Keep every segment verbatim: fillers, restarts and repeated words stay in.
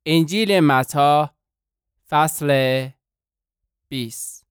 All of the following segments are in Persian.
انجیل متی فصل بیست.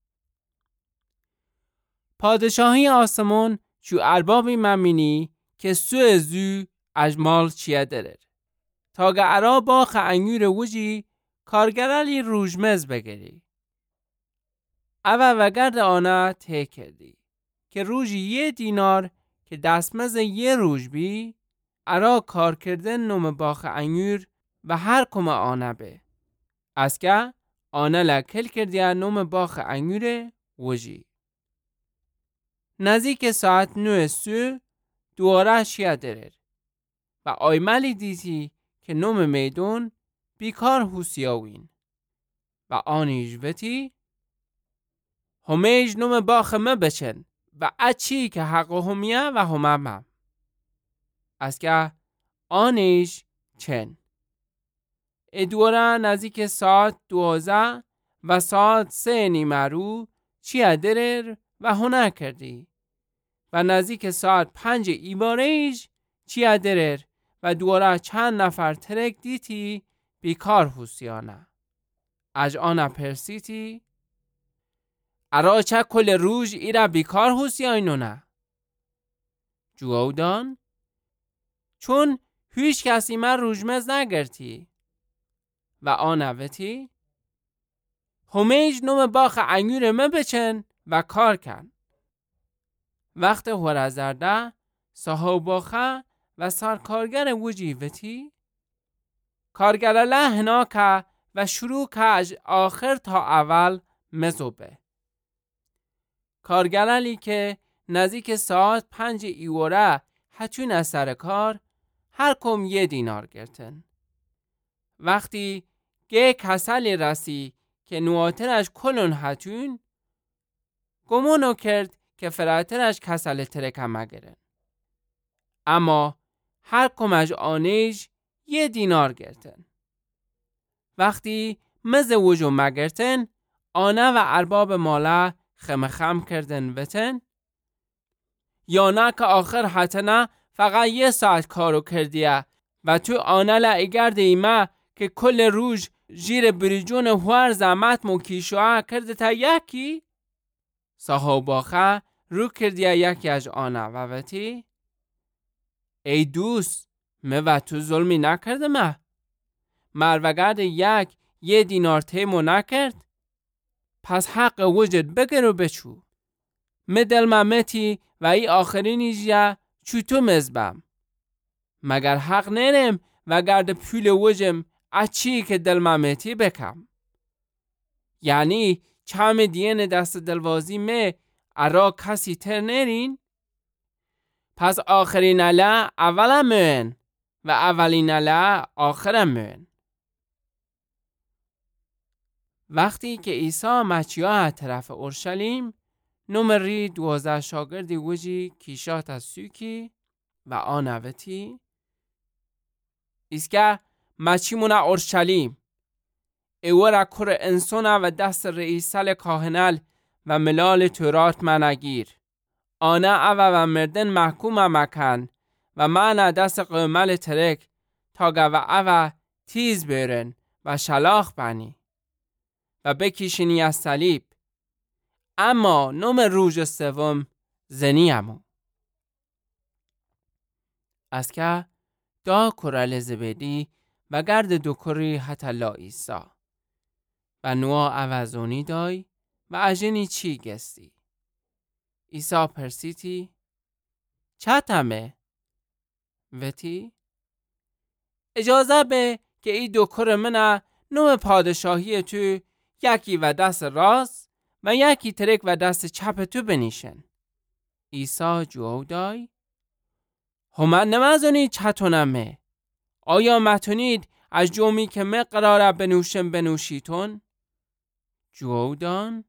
پادشاهی آسمون چو اربابی ممینی که سو زو اجمال چیه درر. تاگه ارا باخ انگور وجی کارگرالی روژمز بگری. اوه وگرد آنه ته کردی که روژی یه دینار که دستمز یه روژ بی ارا کار کردن نوم باخ انگور و هر کم آنه به. از که آنه لکل کردیا نوم باخ انگور وجی. نزدیک ساعت نو سو دواره شیه درر و آیمالی دیدی که نوم میدون بیکار حسیاوین و آنیش وتی همیش نوم باخ ما بچن و اچی که حق همیه و هممم. از که آنیش چن ادواره نزدیک ساعت دوازه و ساعت سه نیمه رو چیه درر و هنه کردی و نزدیک ساعت پنج ایباریش چیه درر و دواره چند نفر ترک دیتی بیکار حسیانه. اج آنه پرسیتی ارا چه کل روژ ایره بیکار حسیانونه؟ جوابدان چون هیچ کسی من روژمز نگرتی و آنه وتی همیج نوم باخ انگور من بچن و کار کن. وقت هوره زرده صاحب باخه و سرکارگر وجی وتی کارگر لحنا که و شروع که از آخر تا اول مزوبه. کارگرالی که نزدیک ساعت پنج ایوره هچون از سر کار هر کم یه دینار گرتن. وقتی گه کسلی رسی که نواترش کلون هچون گمونو کرد که فراترش کسل ترکه مگرن. اما هر کمش آنیش یه دینار گرتن. وقتی مزه وجو مگرتن آنه و ارباب ماله خمخم کردن وتن یا نه که آخر حتنا فقط یه ساعت کارو کردیه و تو آنه لعگرد ایمه که کل روژ جیر بریجون هوار زمت مو کیشوه کرده تا یکی صاحب باخه رو کردیه یکی از آنه و وتی ای دوست مه و تو ظلمی نکرده مه مروگرد یک یه دینار تیمو نکرد پس حق وجد بگر و بچو مه دل ممتی و ای آخرینی جیه چو تو مزبم مگر حق نرم و گرد پول وجم اچی که دل ممتی بکم یعنی چم دین دست دلوازی مه ارا کسی تر نرین پس آخرین علا اولا من و اولین علا آخرم من. وقتی که عیسی مچیاه طرف اورشلیم نمری دوازده شاگردی وجی کیشات از سوکی و آنوتی ایسکه مچیمونه اورشلیم ایوره کر انسونه و دست رئیسل کاهنل و ملال تورات منگیر آنه اوه و مردن محکوم مکن و من دست قومل ترک تاگه و اوه تیز برن و شلاخ بنی و بکیشنی از صلیب اما نوم روژ سوم زنیمو. از که دا کرال زبدی و گرد دو کری حتی لا ایسا و نوا اوزونی دای و اجنی چی گستی ایسا پرسیتی چه تمه؟ وتی اجازه به که ای دو کر منه نوم پادشاهی تو یکی و دست راست و یکی ترک و دست چپ تو بنیشن. عیسی جواب دای همه نمازونید چطونمه آیا متونید از جومی که من قراره بنوشم بنوشیتون؟ جواب دان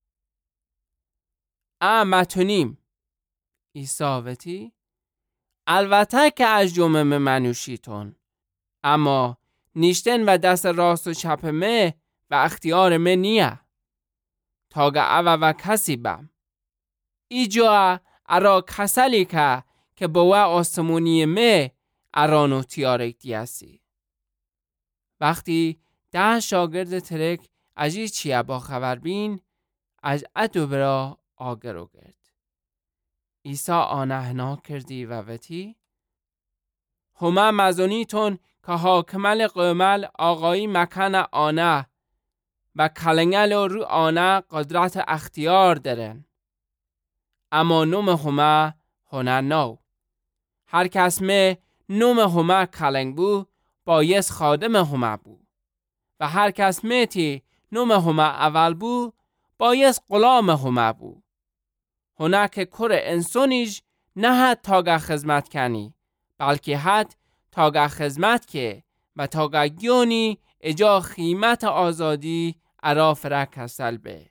اه متونیم. عیسی وتی البته که از جوم من منوشیتون اما نیشتن و دست راست و چپ مه و اختیار من نیه تاگه اوه و کسی بم ای جا ارا کسلی که که بوه آسمونی مه ارانو تیارک دیاسی وقتی ده شاگرد ترک اجی چیه با خبر بین از ادو برا آگرو گرد. ایسا آنهنا کردی و وتی همه مزونیتون که حاکمل قومل آقایی مکن آنه و کلنگل رو آنه قدرت اختیار دارن. اما نوم همه هنر نو. هر کس می نوم همه کلنگ بو بایست خادم همه بو. و هر کس میتی نوم همه اول بو بایست غلام همه بو. هنه که کر انسانیش نه حد تاگه خدمت کنی بلکه حد تاگه خدمت که و تاگه گیونی اجا خیمت آزادی ارا فرک کسل به.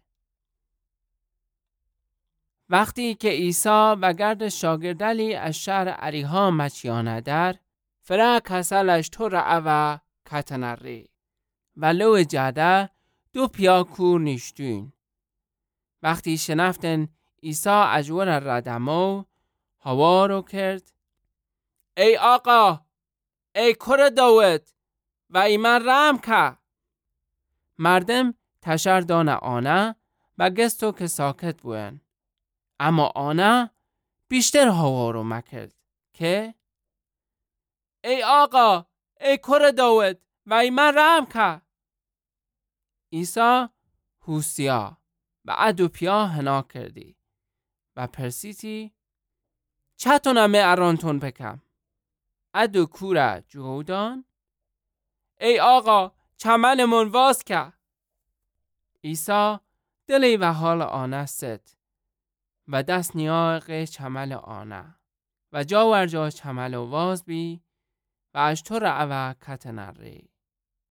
وقتی که عیسی و گرد شاگردلی از شهر اریحا مچیانه در فرک کسلش تو رعوه کتنری و لو جده دو پیا کور نشتون. وقتی شنفتن عیسی اجور ردمو هوا رو کرد ای آقا ای کر داوود و ایمن رحم که. مردم تشر دان آنه و گستو که ساکت بوین. اما آنه بیشتر هوا رو مکرد که ای آقا ای کر داوود و ایمن رحم که. عیسی هوسیا و ادو پیا هنا کردی و پرسیتی چطونمه ارانتون بکم. ادو کورا جهودان ای آقا چمن من واز که. عیسی دلی و حال آنه ست و دست نیاغ چمل آنه و جا ورجا چمل واز بی و اشتر اوه کتنر ری.